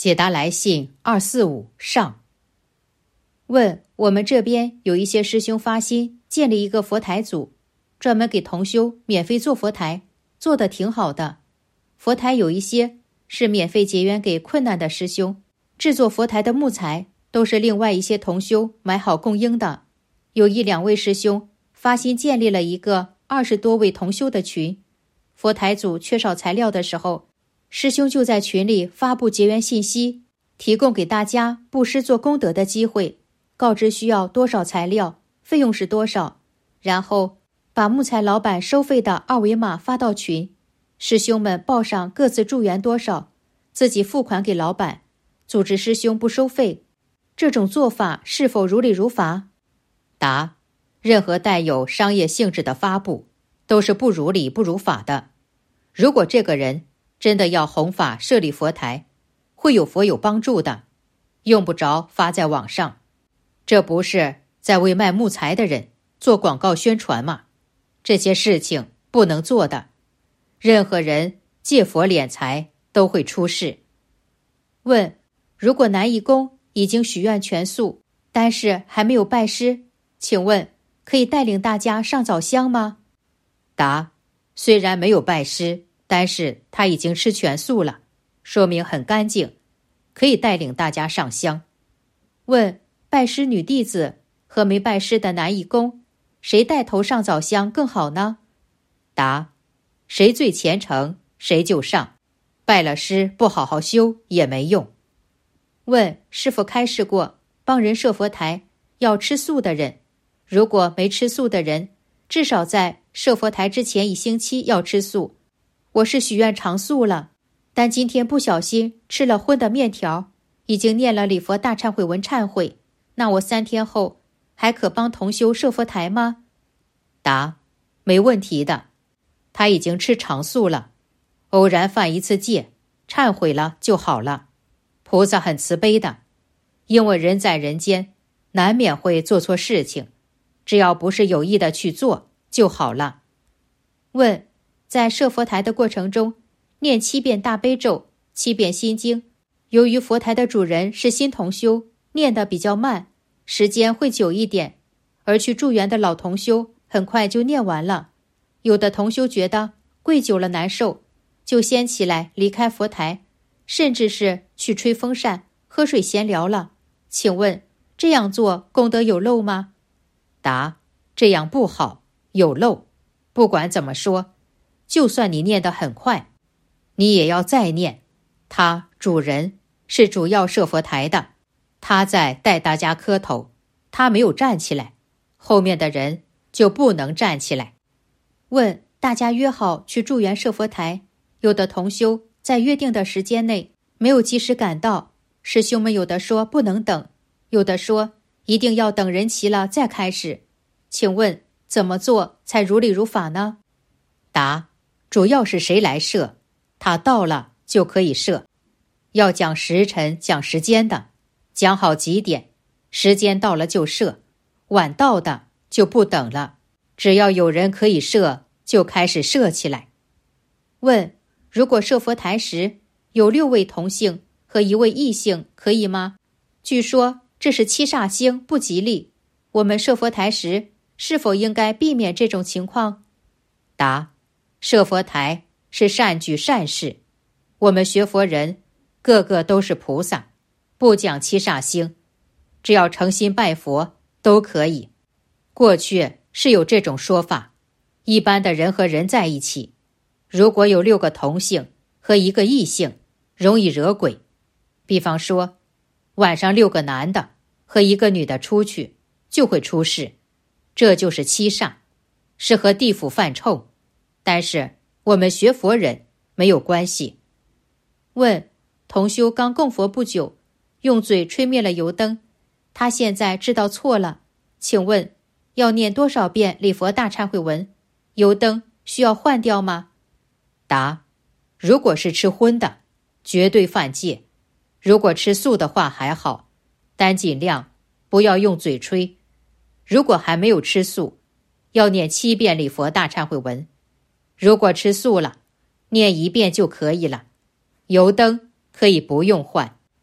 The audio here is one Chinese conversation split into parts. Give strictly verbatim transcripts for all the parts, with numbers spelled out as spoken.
解答来信二四五上。问：我们这边有一些师兄发心建立一个佛台组，专门给同修免费做佛台，做得挺好的。佛台有一些是免费结缘给困难的师兄，制作佛台的木材都是另外一些同修买好供应的。有一两位师兄发心建立了一个二十多位同修的群，佛台组缺少材料的时候，师兄就在群里发布结缘信息，提供给大家布施做功德的机会，告知需要多少材料，费用是多少，然后把木材老板收费的二维码发到群，师兄们报上各自助缘多少，自己付款给老板，组织师兄不收费。这种做法是否如理如法？答：任何带有商业性质的发布都是不如理不如法的。如果这个人真的要弘法设立佛台，会有佛有帮助的，用不着发在网上。这不是在为卖木材的人做广告宣传吗？这些事情不能做的。任何人借佛敛财都会出事。问：如果男义工已经许愿全素，但是还没有拜师，请问可以带领大家上早香吗？答：虽然没有拜师，但是他已经吃全素了，说明很干净，可以带领大家上香。问：拜师女弟子和没拜师的男义工，谁带头上早香更好呢？答：谁最虔诚谁就上，拜了师不好好修也没用。问：师父开示过帮人设佛台要吃素的人，如果没吃素的人，至少在设佛台之前一星期要吃素。我是许愿常素了，但今天不小心吃了荤的面条，已经念了礼佛大忏悔文忏悔，那我三天后还可帮同修设佛台吗？答：没问题的，他已经吃常素了，偶然犯一次戒，忏悔了就好了。菩萨很慈悲的，因为人在人间难免会做错事情，只要不是有意的去做就好了。问：在设佛台的过程中，念七遍大悲咒，七遍心经，由于佛台的主人是新同修，念得比较慢，时间会久一点，而去助缘的老同修很快就念完了。有的同修觉得跪久了难受，就先起来离开佛台，甚至是去吹风扇、喝水闲聊了。请问这样做功德有漏吗？答：这样不好，有漏。不管怎么说，就算你念得很快，你也要再念。他主人是主要设佛台的，他在带大家磕头，他没有站起来，后面的人就不能站起来。问：大家约好去助缘设佛台，有的同修在约定的时间内没有及时赶到，师兄们有的说不能等，有的说一定要等人齐了再开始，请问怎么做才如理如法呢？答：主要是谁来设，他到了就可以设。要讲时辰讲时间的，讲好几点，时间到了就设，晚到的就不等了，只要有人可以设就开始设起来。问：如果设佛台时有六位同性和一位异性可以吗？据说这是七煞星不吉利，我们设佛台时是否应该避免这种情况？答：设佛台是善举善事，我们学佛人个个都是菩萨，不讲七煞星，只要诚心拜佛都可以。过去是有这种说法，一般的人和人在一起，如果有六个同性和一个异性，容易惹鬼。比方说晚上六个男的和一个女的出去，就会出事，这就是七煞，是和地府犯冲。但是我们学佛人没有关系。问：同修刚供佛不久，用嘴吹灭了油灯，他现在知道错了，请问要念多少遍礼佛大忏悔文？油灯需要换掉吗？答：如果是吃荤的，绝对犯戒；如果吃素的话还好，但尽量不要用嘴吹。如果还没有吃素，要念七遍礼佛大忏悔文；如果吃素了，念一遍就可以了。油灯可以不用换。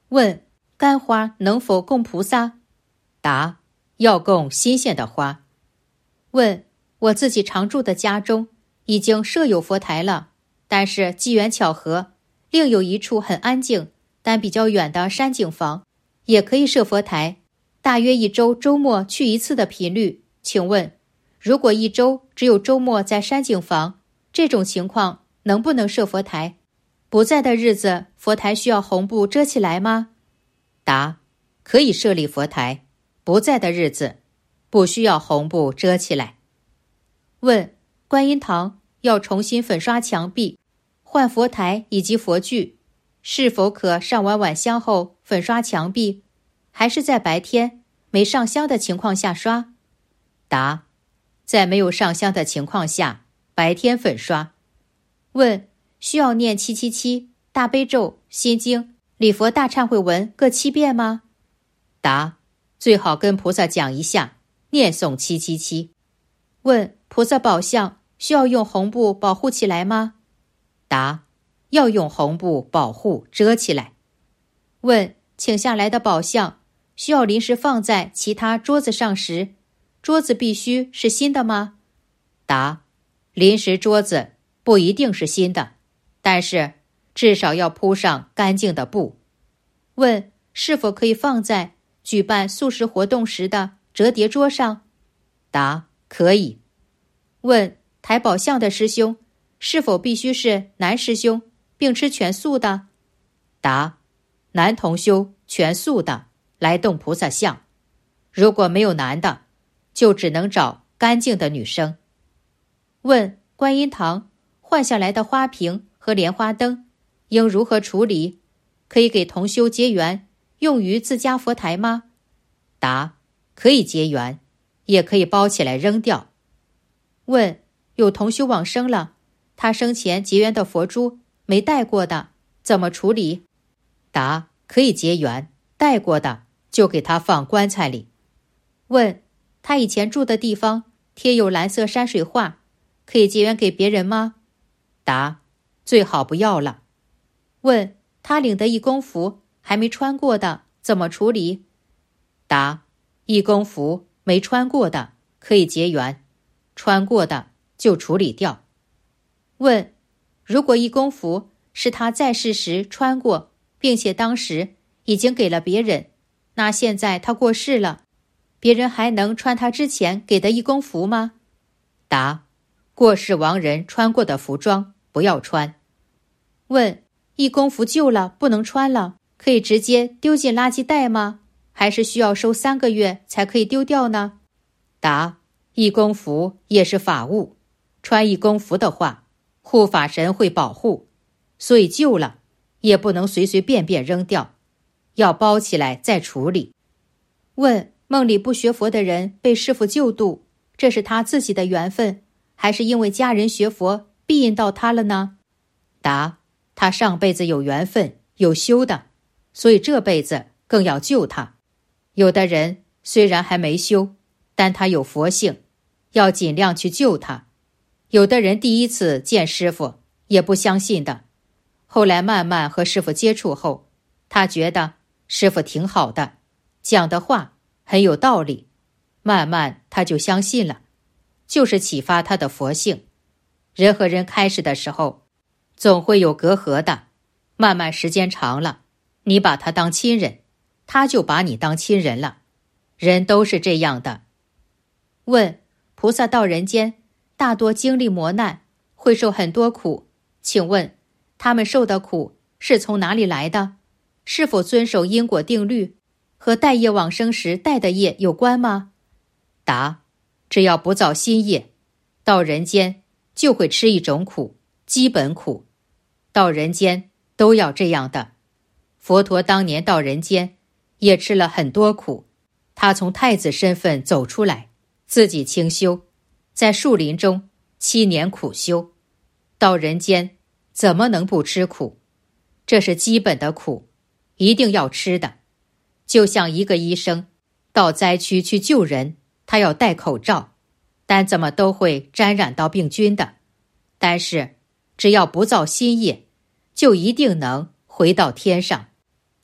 问：干花能否供菩萨？答：要供新鲜的花。问：我自己常住的家中已经设有佛台了，但是机缘巧合，另有一处很安静但比较远的山景房也可以设佛台，大约一周周末去一次的频率，请问如果一周只有周末在山景房，这种情况能不能设佛台？不在的日子，佛台需要红布遮起来吗？答：可以设立佛台，不在的日子不需要红布遮起来。问：观音堂要重新粉刷墙壁，换佛台以及佛具，是否可上完晚香后粉刷墙壁，还是在白天没上香的情况下刷？答：在没有上香的情况下，白天粉刷。问：需要念七七七、大悲咒、心经、礼佛大忏悔文各七遍吗？答：最好跟菩萨讲一下，念诵七七七。问：菩萨宝像需要用红布保护起来吗？答：要用红布保护遮起来。问：请下来的宝像需要临时放在其他桌子上时，桌子必须是新的吗？答：临时桌子不一定是新的，但是至少要铺上干净的布。问：是否可以放在举办素食活动时的折叠桌上？答：可以。问：抬宝像的师兄是否必须是男师兄并吃全素的？答：男同修全素的来动菩萨像，如果没有男的，就只能找干净的女生。问：观音堂换下来的花瓶和莲花灯应如何处理？可以给同修结缘，用于自家佛台吗？答：可以结缘，也可以包起来扔掉。问：有同修往生了，他生前结缘的佛珠没带过的，怎么处理？答：可以结缘，带过的就给他放棺材里。问：他以前住的地方贴有蓝色山水画，可以结缘给别人吗？答：最好不要了。问：他领的义工服还没穿过的怎么处理？答：义工服没穿过的可以结缘，穿过的就处理掉。问：如果义工服是他在世时穿过，并且当时已经给了别人，那现在他过世了，别人还能穿他之前给的义工服吗？答：过世亡人穿过的服装不要穿。问：义工服旧了不能穿了，可以直接丢进垃圾袋吗？还是需要收三个月才可以丢掉呢？答：义工服也是法物，穿义工服的话，护法神会保护，所以旧了也不能随随便便扔掉，要包起来再处理。问：梦里不学佛的人被师父救度，这是他自己的缘分，还是因为家人学佛庇荫到他了呢？答：他上辈子有缘分有修的，所以这辈子更要救他。有的人虽然还没修，但他有佛性，要尽量去救他。有的人第一次见师父也不相信的，后来慢慢和师父接触后，他觉得师父挺好的，讲的话很有道理，慢慢他就相信了，就是启发他的佛性。人和人开始的时候总会有隔阂的，慢慢时间长了，你把他当亲人，他就把你当亲人了，人都是这样的。问：菩萨到人间大多经历磨难，会受很多苦，请问他们受的苦是从哪里来的？是否遵守因果定律，和带业往生时带的业有关吗？答：只要不造新业，到人间就会吃一种苦，基本苦，到人间都要这样的。佛陀当年到人间也吃了很多苦，他从太子身份走出来，自己清修，在树林中七年苦修，到人间怎么能不吃苦？这是基本的苦，一定要吃的。就像一个医生到灾区去救人，他要戴口罩，但怎么都会沾染到病菌的。但是只要不造新业，就一定能回到天上。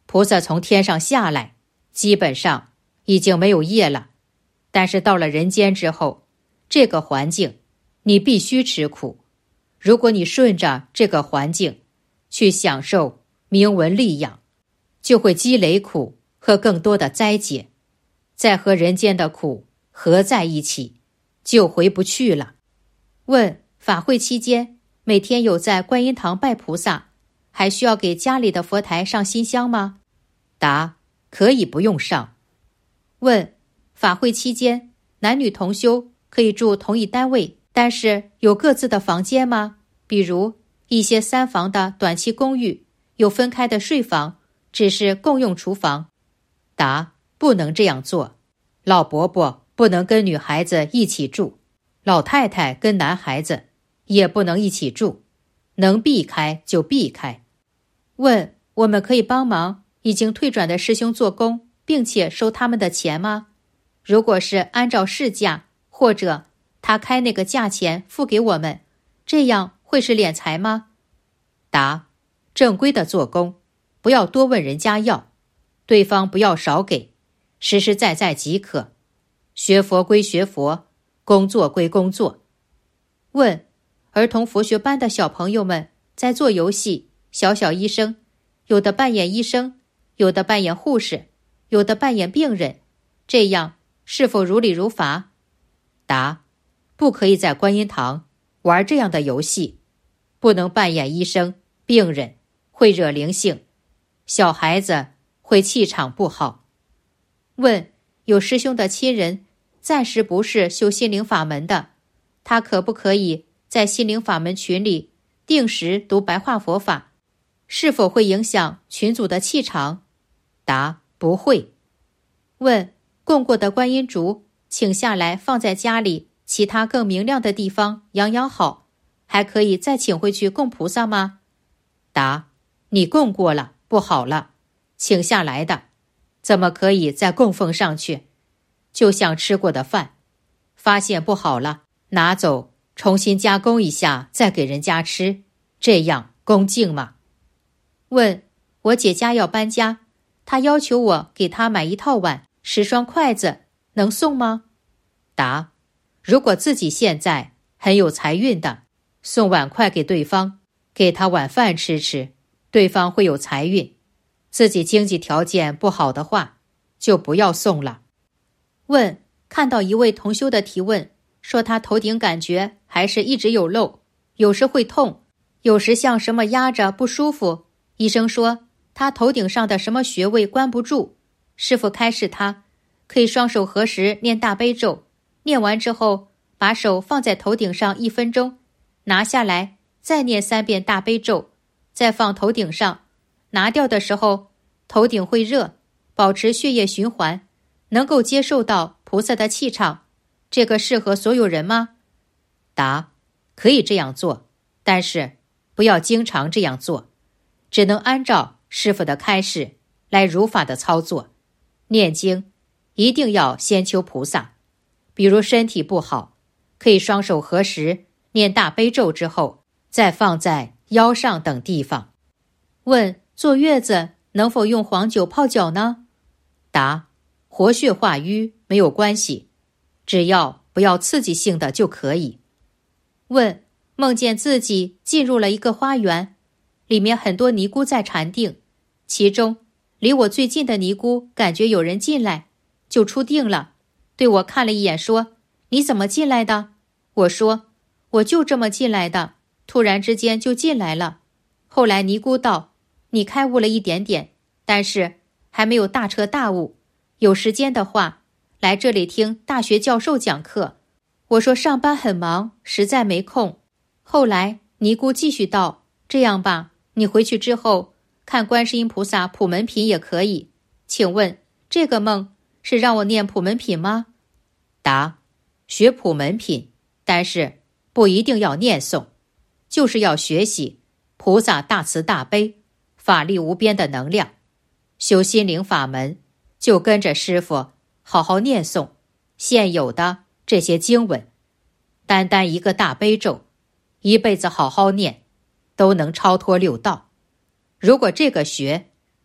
菩萨从天上下来，基本上已经没有业了。但是到了人间之后，这个环境你必须吃苦。如果你顺着这个环境去享受名闻利养，就会积累苦和更多的灾劫，再和人间的苦合在一起，就回不去了。问：法会期间每天有在观音堂拜菩萨，还需要给家里的佛台上新香吗？答：可以不用上。问：法会期间男女同修可以住同一单位，但是有各自的房间吗？比如一些三房的短期公寓有分开的睡房，只是共用厨房。答：不能这样做。老伯伯不能跟女孩子一起住，老太太跟男孩子也不能一起住，能避开就避开。问：我们可以帮忙已经退转的师兄做工，并且收他们的钱吗？如果是按照市价，或者他开那个价钱付给我们，这样会是敛财吗？答：正规的做工，不要多问人家要，对方不要少给，实实在在即可。学佛归学佛，工作归工作。问：儿童佛学班的小朋友们在做游戏，小小医生，有的扮演医生，有的扮演护士，有的扮演病人，这样是否如理如法？答：不可以在观音堂玩这样的游戏，不能扮演医生、病人，会惹灵性，小孩子会气场不好。问：有师兄的亲人暂时不是修心灵法门的，他可不可以在心灵法门群里定时读白话佛法，是否会影响群组的气场？答：不会。问：供过的观音烛请下来放在家里其他更明亮的地方养养好，还可以再请回去供菩萨吗？答：你供过了，不好了，请下来的怎么可以再供奉上去？就像吃过的饭，发现不好了，拿走重新加工一下再给人家吃，这样恭敬吗？问：我姐家要搬家，她要求我给她买一套碗、十双筷子，能送吗？答：如果自己现在很有财运的，送碗筷给对方，给他碗饭吃吃，对方会有财运。自己经济条件不好的话，就不要送了。问：看到一位同修的提问，说他头顶感觉还是一直有漏，有时会痛，有时像什么压着不舒服，医生说他头顶上的什么穴位关不住，师父开示他可以双手合十念大悲咒，念完之后把手放在头顶上一分钟，拿下来再念三遍大悲咒，再放头顶上，拿掉的时候头顶会热，保持血液循环，能够接受到菩萨的气场，这个适合所有人吗？答：可以这样做，但是不要经常这样做，只能按照师父的开示来如法的操作。念经一定要先求菩萨，比如身体不好，可以双手合十念大悲咒之后，再放在腰上等地方。问：坐月子能否用黄酒泡脚呢？答：活血化瘀没有关系，只要不要刺激性的就可以。问：梦见自己进入了一个花园，里面很多尼姑在禅定，其中离我最近的尼姑感觉有人进来，就出定了，对我看了一眼说：你怎么进来的？我说：我就这么进来的，突然之间就进来了。后来尼姑道：你开悟了一点点，但是还没有大彻大悟，有时间的话来这里听大学教授讲课。我说上班很忙，实在没空。后来尼姑继续道：这样吧，你回去之后看观世音菩萨普门品也可以，请问这个梦是让我念普门品吗？答：学普门品，但是不一定要念诵，就是要学习菩萨大慈大悲法力无边的能量。修心灵法门就跟着师父好好念诵现有的这些经文，单单一个大悲咒，一辈子好好念，都能超脱六道。如果这个学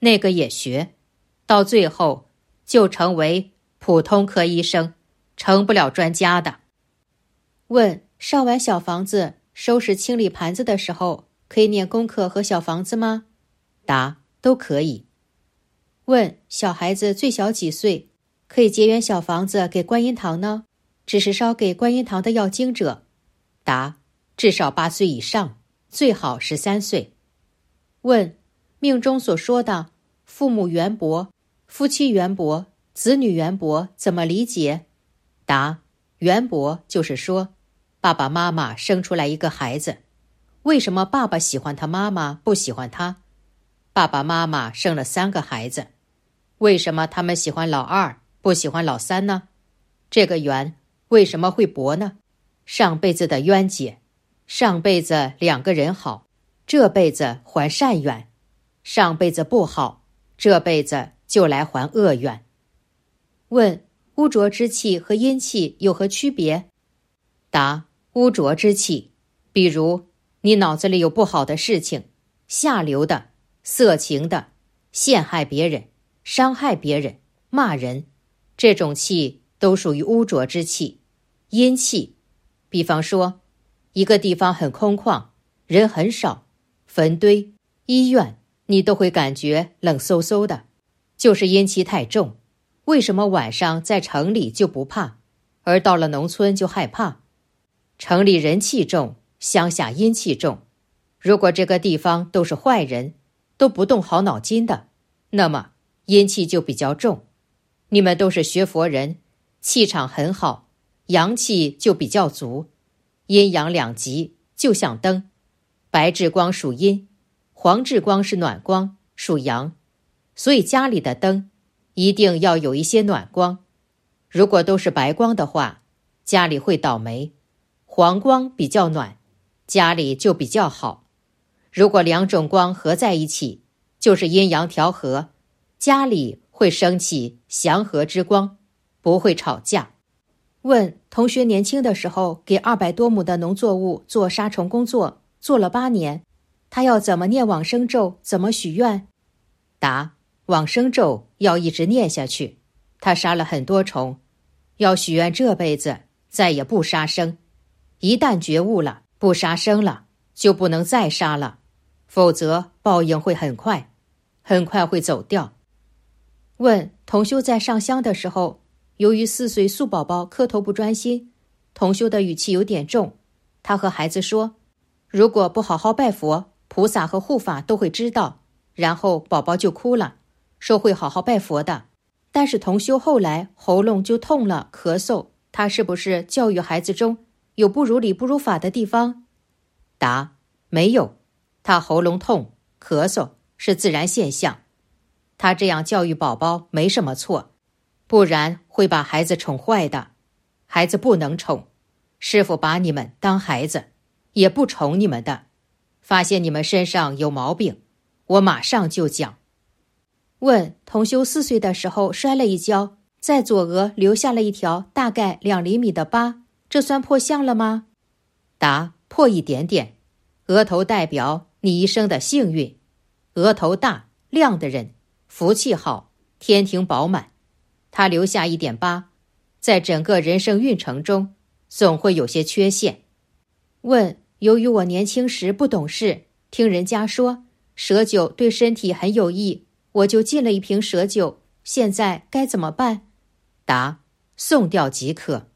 那个也学，到最后就成为普通科医生，成不了专家的。问：上完小房子，收拾清理盘子的时候，可以念功课和小房子吗？答：都可以。问：小孩子最小几岁，可以结缘小房子给观音堂呢？只是烧给观音堂的要经者？答：至少八岁以上，最好十三岁。问：命中所说的父母缘薄、夫妻缘薄、子女缘薄怎么理解？答：缘薄就是说，爸爸妈妈生出来一个孩子，为什么爸爸喜欢他，妈妈不喜欢他？爸爸妈妈生了三个孩子，为什么他们喜欢老二，不喜欢老三呢？这个缘为什么会薄呢？上辈子的冤结，上辈子两个人好，这辈子还善缘；上辈子不好，这辈子就来还恶缘。问：污浊之气和阴气有何区别？答：污浊之气，比如你脑子里有不好的事情，下流的、色情的，陷害别人、伤害别人、骂人，这种气都属于污浊之气。阴气，比方说一个地方很空旷，人很少，坟堆、医院，你都会感觉冷飕飕的，就是阴气太重。为什么晚上在城里就不怕，而到了农村就害怕？城里人气重，乡下阴气重。如果这个地方都是坏人，都不动好脑筋的，那么阴气就比较重。你们都是学佛人，气场很好，阳气就比较足，阴阳两极，就像灯，白炽光属阴，黄炽光是暖光，属阳。所以家里的灯一定要有一些暖光。如果都是白光的话，家里会倒霉。黄光比较暖，家里就比较好。如果两种光合在一起，就是阴阳调和，家里会升起祥和之光，不会吵架。问：同学年轻的时候给二百多亩的农作物做杀虫工作，做了八年，他要怎么念往生咒，怎么许愿？答：往生咒要一直念下去，他杀了很多虫，要许愿这辈子再也不杀生。一旦觉悟了，不杀生了，就不能再杀了，否则报应会很快，很快会走掉。问：同修在上香的时候，由于四岁素宝宝磕头不专心，同修的语气有点重，他和孩子说，如果不好好拜佛，菩萨和护法都会知道，然后宝宝就哭了，说会好好拜佛的。但是同修后来喉咙就痛了，咳嗽，他是不是教育孩子中有不如理不如法的地方？答：没有，他喉咙痛、咳嗽是自然现象，他这样教育宝宝没什么错，不然会把孩子宠坏的。孩子不能宠，师父把你们当孩子，也不宠你们的。发现你们身上有毛病，我马上就讲。问：同修四岁的时候摔了一跤，在左额留下了一条大概两厘米的疤，这算破相了吗？答：破一点点。额头代表你一生的幸运，额头大亮的人福气好，天庭饱满。他留下一点疤，在整个人生运程中总会有些缺陷。问：由于我年轻时不懂事，听人家说蛇酒对身体很有益，我就进了一瓶蛇酒，现在该怎么办？答：送掉即可。